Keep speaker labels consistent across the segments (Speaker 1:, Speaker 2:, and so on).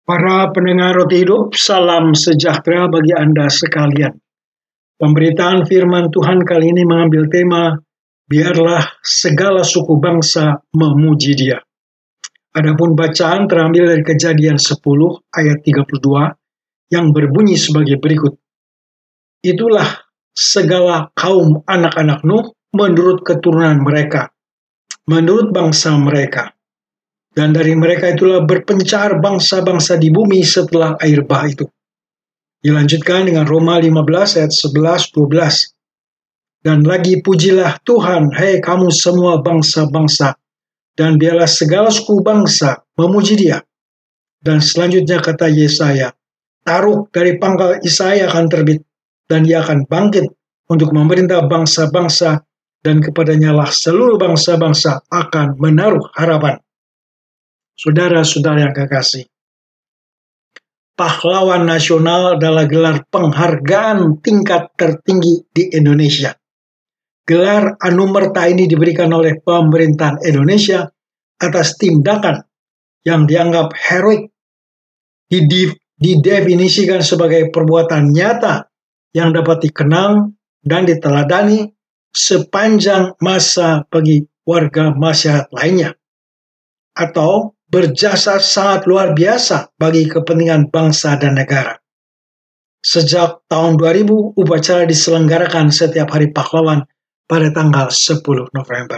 Speaker 1: Para pendengar Roti Hidup, salam sejahtera bagi Anda sekalian. Pemberitaan firman Tuhan kali ini mengambil tema, biarlah segala suku bangsa memuji Dia. Adapun bacaan terambil dari Kejadian 10 ayat 32 yang berbunyi sebagai berikut. Itulah segala kaum anak-anak Nuh menurut keturunan mereka, menurut bangsa mereka. Dan dari mereka itulah berpencar bangsa-bangsa di bumi setelah air bah itu. Dilanjutkan dengan Roma 15 ayat 11-12. Dan lagi pujilah Tuhan, hai kamu semua bangsa-bangsa, dan biarlah segala suku bangsa memuji Dia. Dan selanjutnya kata Yesaya, taruh dari pangkal Yesaya akan terbit, dan Ia akan bangkit untuk memerintah bangsa-bangsa, dan kepadanya lah seluruh bangsa-bangsa akan menaruh harapan. Saudara-saudara yang kekasih, Pahlawan Nasional adalah gelar penghargaan tingkat tertinggi di Indonesia. Gelar anumerta ini diberikan oleh pemerintahan Indonesia atas tindakan yang dianggap heroik, didefinisikan sebagai perbuatan nyata yang dapat dikenang dan diteladani sepanjang masa bagi warga masyarakat lainnya, atau berjasa sangat luar biasa bagi kepentingan bangsa dan negara. Sejak tahun 2000, upacara diselenggarakan setiap hari pahlawan pada tanggal 10 November.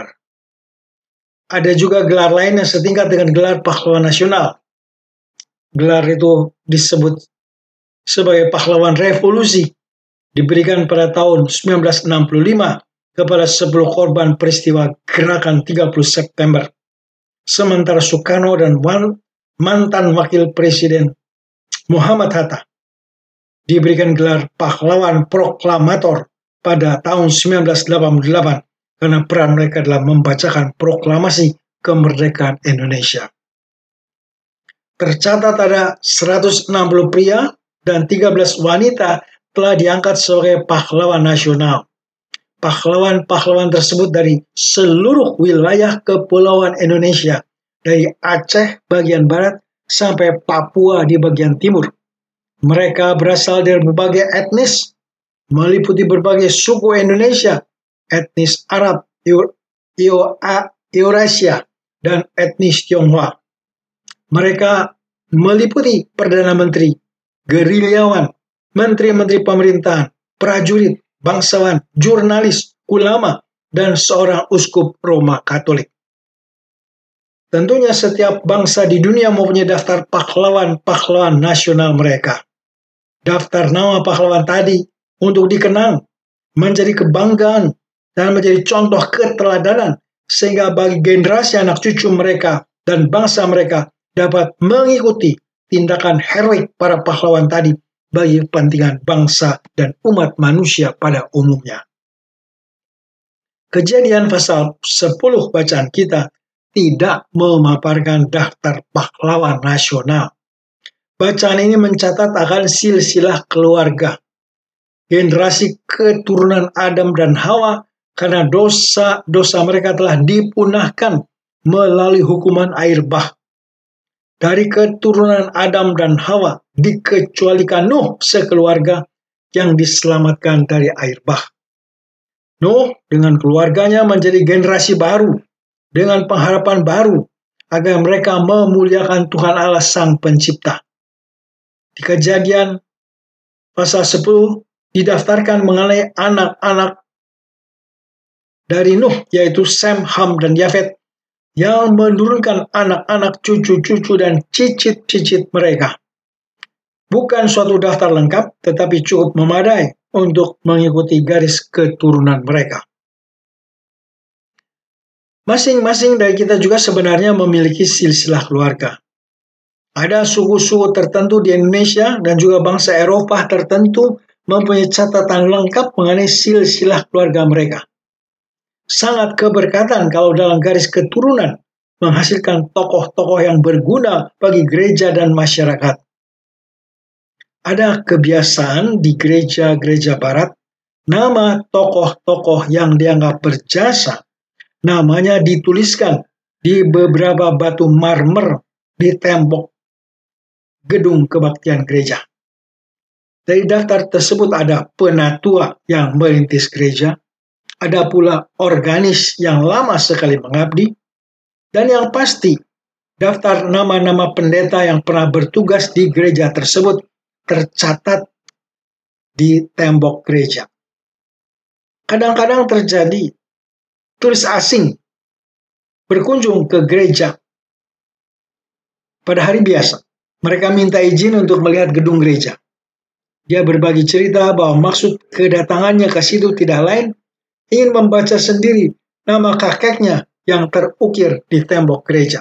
Speaker 1: Ada juga gelar lain yang setingkat dengan gelar pahlawan nasional. Gelar itu disebut sebagai pahlawan revolusi, diberikan pada tahun 1965 kepada 10 korban peristiwa gerakan 30 September. Sementara Soekarno dan mantan wakil presiden Muhammad Hatta diberikan gelar pahlawan proklamator pada tahun 1988 karena peran mereka dalam membacakan proklamasi kemerdekaan Indonesia. Tercatat ada 160 pria dan 13 wanita telah diangkat sebagai pahlawan nasional. Pahlawan-pahlawan tersebut dari seluruh wilayah kepulauan Indonesia, dari Aceh bagian barat sampai Papua di bagian timur. Mereka berasal dari berbagai etnis, meliputi berbagai suku Indonesia, etnis Arab, Eurasia, dan etnis Tionghoa. Mereka meliputi Perdana Menteri, gerilyawan, menteri-menteri pemerintahan, prajurit, bangsawan, jurnalis, ulama, dan seorang uskup Roma Katolik. Tentunya setiap bangsa di dunia mempunyai daftar pahlawan-pahlawan nasional mereka. Daftar nama pahlawan tadi untuk dikenang, menjadi kebanggaan, dan menjadi contoh keteladanan, sehingga bagi generasi anak cucu mereka dan bangsa mereka dapat mengikuti tindakan heroik para pahlawan tadi bagi kepentingan bangsa dan umat manusia pada umumnya. Kejadian pasal 10 bacaan kita tidak memaparkan daftar pahlawan nasional. Bacaan ini mencatat akan silsilah keluarga, generasi keturunan Adam dan Hawa, karena dosa-dosa mereka telah dipunahkan melalui hukuman air bah. Dari keturunan Adam dan Hawa dikecualikan Nuh sekeluarga yang diselamatkan dari air bah. Nuh dengan keluarganya menjadi generasi baru dengan pengharapan baru agar mereka memuliakan Tuhan Allah Sang Pencipta. Di Kejadian pasal 10 didaftarkan mengenai anak-anak dari Nuh, yaitu Sem, Ham, dan Yafet, yang menurunkan anak-anak, cucu-cucu, dan cicit-cicit mereka. Bukan suatu daftar lengkap, tetapi cukup memadai untuk mengikuti garis keturunan mereka. Masing-masing dari kita juga sebenarnya memiliki silsilah keluarga. Ada suku-suku tertentu di Indonesia dan juga bangsa Eropa tertentu mempunyai catatan lengkap mengenai silsilah keluarga mereka. Sangat keberkatan kalau dalam garis keturunan menghasilkan tokoh-tokoh yang berguna bagi gereja dan masyarakat. Ada kebiasaan di gereja-gereja barat, nama tokoh-tokoh yang dianggap berjasa, namanya dituliskan di beberapa batu marmer di tembok gedung kebaktian gereja. Dari daftar tersebut ada penatua yang merintis gereja, ada pula organis yang lama sekali mengabdi, dan yang pasti daftar nama-nama pendeta yang pernah bertugas di gereja tersebut tercatat di tembok gereja. Kadang-kadang terjadi turis asing berkunjung ke gereja pada hari biasa. Mereka minta izin untuk melihat gedung gereja. Dia berbagi cerita bahwa maksud kedatangannya ke situ tidak lain ingin membaca sendiri nama kakeknya yang terukir di tembok gereja.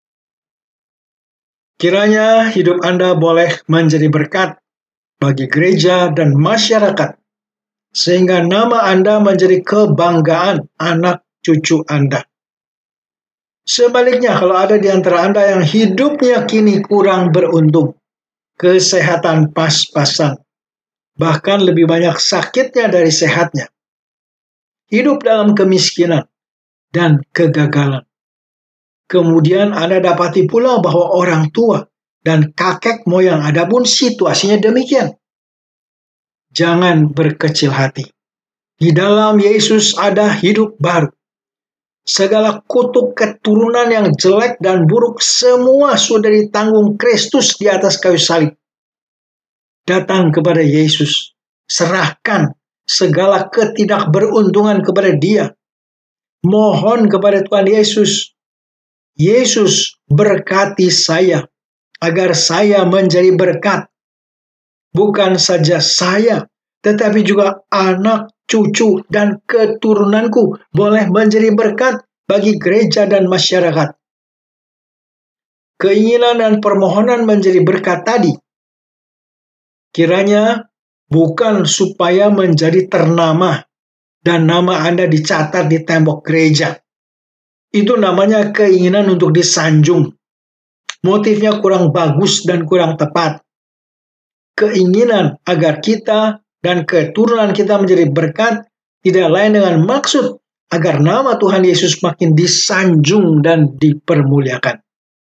Speaker 1: Kiranya hidup Anda boleh menjadi berkat bagi gereja dan masyarakat, sehingga nama Anda menjadi kebanggaan anak cucu Anda. Sebaliknya, kalau ada di antara Anda yang hidupnya kini kurang beruntung, kesehatan pas-pasan, bahkan lebih banyak sakitnya dari sehatnya, hidup dalam kemiskinan dan kegagalan. Kemudian Anda dapati pula bahwa orang tua dan kakek moyang Anda pun situasinya demikian. Jangan berkecil hati. Di dalam Yesus ada hidup baru. Segala kutuk keturunan yang jelek dan buruk semua sudah ditanggung Kristus di atas kayu salib. Datang kepada Yesus. Serahkan segala ketidakberuntungan kepada Dia. Mohon kepada Tuhan Yesus. Yesus berkati saya agar saya menjadi berkat. Bukan saja saya, tetapi juga anak, cucu, dan keturunanku boleh menjadi berkat bagi gereja dan masyarakat. Keinginan dan permohonan menjadi berkat tadi, kiranya bukan supaya menjadi ternama dan nama Anda dicatat di tembok gereja. Itu namanya keinginan untuk disanjung. Motifnya kurang bagus dan kurang tepat. Keinginan agar kita dan keturunan kita menjadi berkat tidak lain dengan maksud agar nama Tuhan Yesus makin disanjung dan dipermuliakan.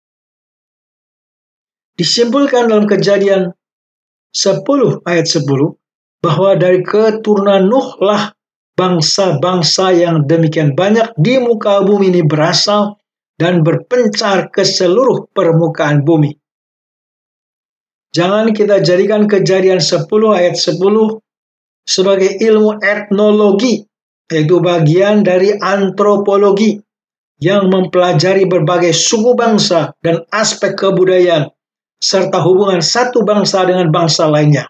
Speaker 1: Disimpulkan dalam Kejadian 10 ayat 10 bahwa dari keturunan Nuh lah bangsa-bangsa yang demikian banyak di muka bumi ini berasal dan berpencar ke seluruh permukaan bumi. Jangan kita jadikan Kejadian 10 ayat 10 sebagai ilmu etnologi, yaitu bagian dari antropologi yang mempelajari berbagai suku bangsa dan aspek kebudayaan, serta hubungan satu bangsa dengan bangsa lainnya.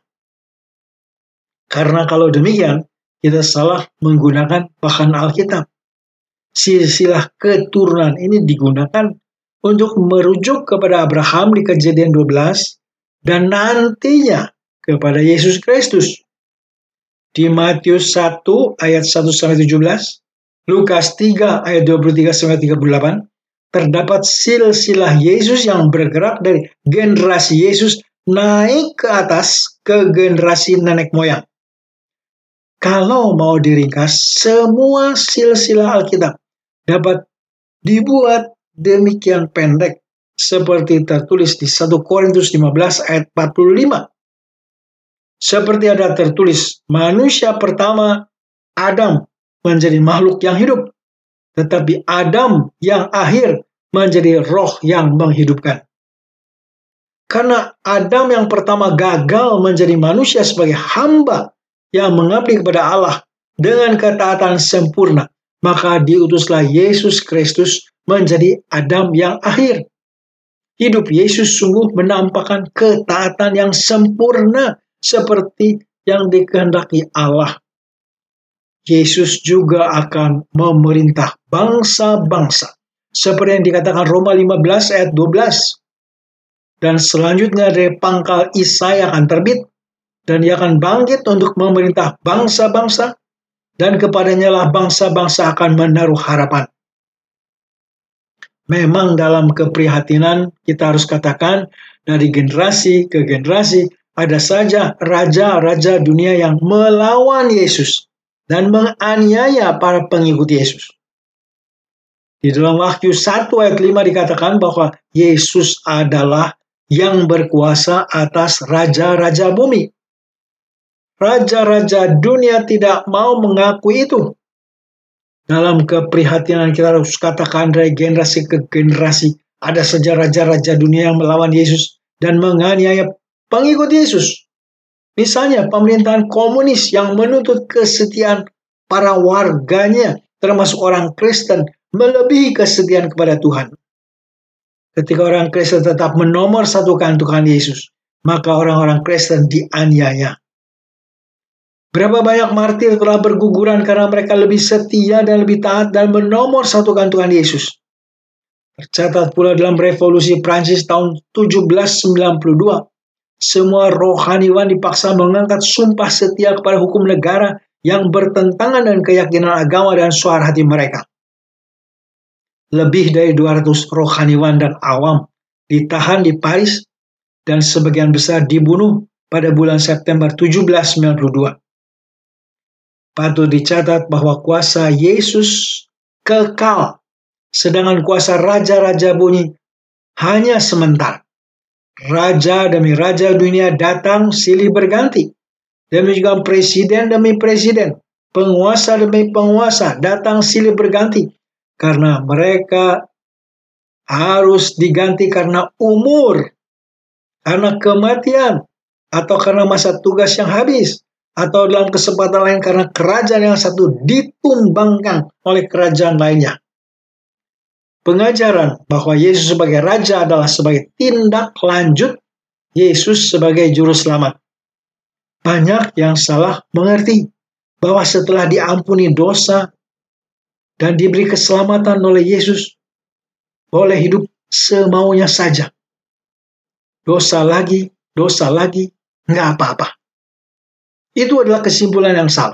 Speaker 1: Karena kalau demikian, kita salah menggunakan bahan Alkitab. Silsilah keturunan ini digunakan untuk merujuk kepada Abraham di Kejadian 12, dan nantinya kepada Yesus Kristus. Di Matius 1 ayat 1-17, Lukas 3 ayat 23-38, terdapat silsilah Yesus yang bergerak dari generasi Yesus naik ke atas ke generasi nenek moyang. Kalau mau diringkas, semua silsilah Alkitab dapat dibuat demikian pendek seperti tertulis di 1 Korintus 15 ayat 45. Seperti ada tertulis, manusia pertama Adam menjadi makhluk yang hidup, tetapi Adam yang akhir menjadi roh yang menghidupkan. Karena Adam yang pertama gagal menjadi manusia sebagai hamba yang mengabdi kepada Allah dengan ketaatan sempurna, maka diutuslah Yesus Kristus menjadi Adam yang akhir. Hidup Yesus sungguh menampakkan ketaatan yang sempurna seperti yang dikehendaki Allah. Yesus juga akan memerintah bangsa-bangsa, seperti yang dikatakan Roma 15 ayat 12. Dan selanjutnya dari pangkal Isaya akan terbit, dan ia akan bangkit untuk memerintah bangsa-bangsa, dan kepadanya lah bangsa-bangsa akan menaruh harapan. Memang dalam keprihatinan kita harus katakan dari generasi ke generasi ada saja raja-raja dunia yang melawan Yesus dan menganiaya para pengikut Yesus. Di dalam Wahyu 1 ayat 5 dikatakan bahwa Yesus adalah yang berkuasa atas raja-raja bumi. Raja-raja dunia tidak mau mengakui itu. Dalam keprihatinan kita harus katakan dari generasi ke generasi, ada saja raja-raja dunia yang melawan Yesus dan menganiaya pengikut Yesus. Misalnya pemerintahan komunis yang menuntut kesetiaan para warganya, termasuk orang Kristen, melebihi kesetiaan kepada Tuhan. Ketika orang Kristen tetap menomorsatukan Tuhan Yesus, maka orang-orang Kristen dianiaya. Berapa banyak martir telah berguguran karena mereka lebih setia dan lebih taat dan menomorsatukan Tuhan Yesus. Tercatat pula dalam revolusi Prancis tahun 1792, semua rohaniwan dipaksa mengangkat sumpah setia kepada hukum negara yang bertentangan dengan keyakinan agama dan suara hati mereka. Lebih dari 200 rohaniwan dan awam ditahan di Paris dan sebagian besar dibunuh pada bulan September 1792. Patut dicatat bahwa kuasa Yesus kekal, sedangkan kuasa raja-raja bumi hanya sementara. Raja demi raja dunia datang silih berganti. Demikian presiden demi presiden, penguasa demi penguasa datang silih berganti. Karena mereka harus diganti karena umur, karena kematian, atau karena masa tugas yang habis, atau dalam kesempatan lain karena kerajaan yang satu ditumbangkan oleh kerajaan lainnya. Pengajaran bahwa Yesus sebagai Raja adalah sebagai tindak lanjut Yesus sebagai Juru Selamat. Banyak yang salah mengerti bahwa setelah diampuni dosa dan diberi keselamatan oleh Yesus, boleh hidup semaunya saja. Dosa lagi, nggak apa-apa. Itu adalah kesimpulan yang salah.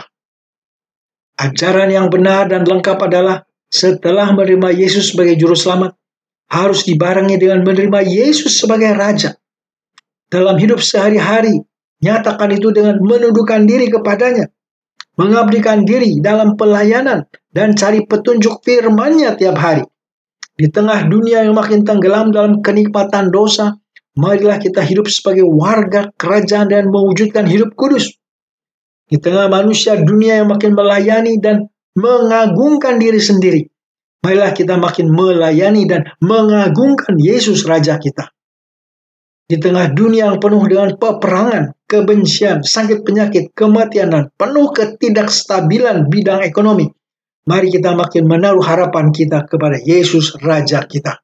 Speaker 1: Ajaran yang benar dan lengkap adalah setelah menerima Yesus sebagai Juru Selamat, harus dibarengi dengan menerima Yesus sebagai Raja. Dalam hidup sehari-hari, nyatakan itu dengan menundukkan diri kepadanya, mengabdikan diri dalam pelayanan, dan cari petunjuk firman-Nya tiap hari. Di tengah dunia yang makin tenggelam dalam kenikmatan dosa, marilah kita hidup sebagai warga kerajaan dan mewujudkan hidup kudus. Di tengah manusia dunia yang makin melayani dan mengagungkan diri sendiri, marilah kita makin melayani dan mengagungkan Yesus Raja kita. Di tengah dunia yang penuh dengan peperangan, kebencian, sakit penyakit, kematian, dan penuh ketidakstabilan bidang ekonomi, mari kita makin menaruh harapan kita kepada Yesus Raja kita.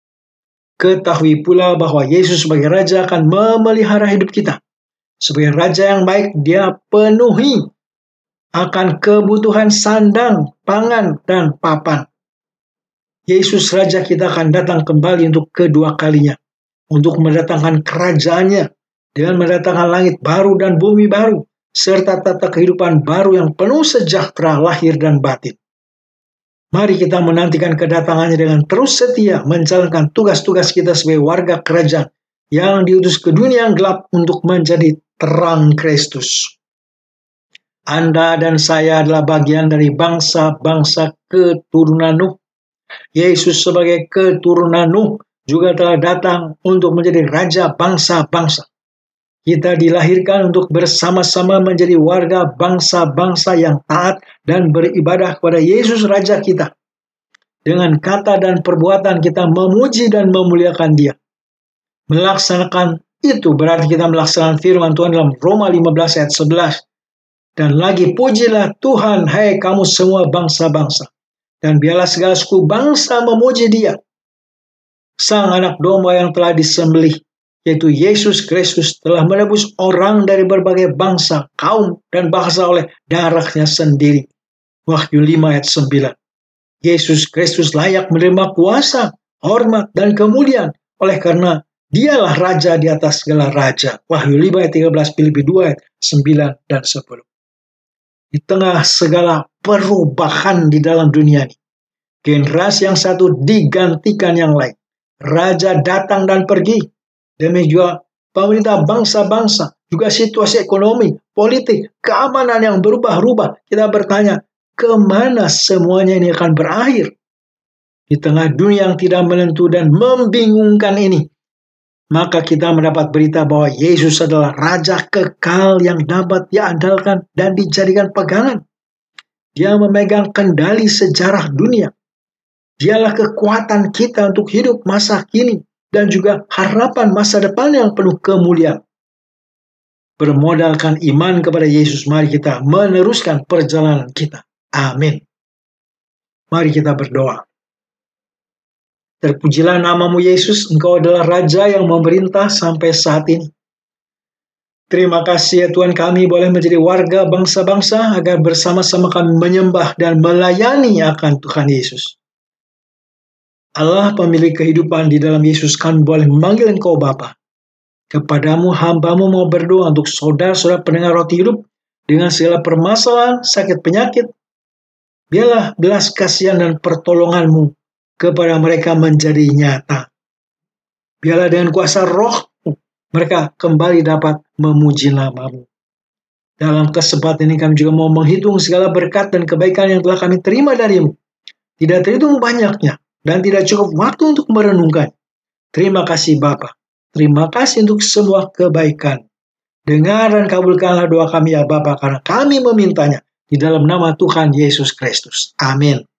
Speaker 1: Ketahui pula bahwa Yesus sebagai Raja akan memelihara hidup kita. Sebagai Raja yang baik, Dia penuhi akan kebutuhan sandang, pangan, dan papan. Yesus Raja kita akan datang kembali untuk kedua kalinya, untuk mendatangkan kerajaannya dengan mendatangkan langit baru dan bumi baru, serta tata kehidupan baru yang penuh sejahtera lahir dan batin. Mari kita menantikan kedatangannya dengan terus setia menjalankan tugas-tugas kita sebagai warga kerajaan yang diutus ke dunia yang gelap untuk menjadi terang Kristus. Anda dan saya adalah bagian dari bangsa-bangsa keturunan Nuh. Yesus sebagai keturunan Nuh juga telah datang untuk menjadi raja bangsa-bangsa. Kita dilahirkan untuk bersama-sama menjadi warga bangsa-bangsa yang taat dan beribadah kepada Yesus Raja kita. Dengan kata dan perbuatan kita memuji dan memuliakan Dia. Melaksanakan itu berarti kita melaksanakan firman Tuhan dalam Roma 15 ayat 11. Dan lagi pujilah Tuhan, hai kamu semua bangsa-bangsa. Dan biarlah segala suku bangsa memuji Dia. Sang anak domba yang telah disembelih, yaitu Yesus Kristus, telah menebus orang dari berbagai bangsa, kaum, dan bahasa oleh darahnya sendiri. Wahyu 5 ayat 9. Yesus Kristus layak menerima kuasa, hormat, dan kemuliaan oleh karena Dialah Raja di atas segala raja. Wahyu 5 ayat 13, Filipi 2 ayat 9 dan 10. Di tengah segala perubahan di dalam dunia ini, generasi yang satu digantikan yang lain. Raja datang dan pergi. Demikian juga pemerintah bangsa-bangsa, juga situasi ekonomi, politik, keamanan yang berubah-ubah. Kita bertanya, kemana semuanya ini akan berakhir? Di tengah dunia yang tidak menentu dan membingungkan ini, maka kita mendapat berita bahwa Yesus adalah Raja kekal yang dapat diandalkan dan dijadikan pegangan. Dia memegang kendali sejarah dunia. Dialah kekuatan kita untuk hidup masa kini dan juga harapan masa depan yang penuh kemuliaan. Bermodalkan iman kepada Yesus, mari kita meneruskan perjalanan kita. Amin. Mari kita berdoa. Terpujilah namamu Yesus, Engkau adalah Raja yang memerintah sampai saat ini. Terima kasih ya Tuhan, kami boleh menjadi warga bangsa-bangsa agar bersama-sama kami menyembah dan melayani akan Tuhan Yesus. Allah pemilik kehidupan, di dalam Yesus kami boleh memanggil Engkau Bapa. Kepadamu hambamu mau berdoa untuk saudara-saudara pendengar roti hidup dengan segala permasalahan, sakit penyakit. Biarlah belas kasihan dan pertolonganmu kepada mereka menjadi nyata. Biarlah dengan kuasa roh mereka kembali dapat memuji namamu. Dalam kesempatan ini kami juga mau menghitung segala berkat dan kebaikan yang telah kami terima darimu. Tidak terhitung banyaknya dan tidak cukup waktu untuk merenungkan. Terima kasih Bapa. Terima kasih untuk semua kebaikan. Dengar dan kabulkanlah doa kami ya Bapa, karena kami memintanya di dalam nama Tuhan Yesus Kristus. Amin.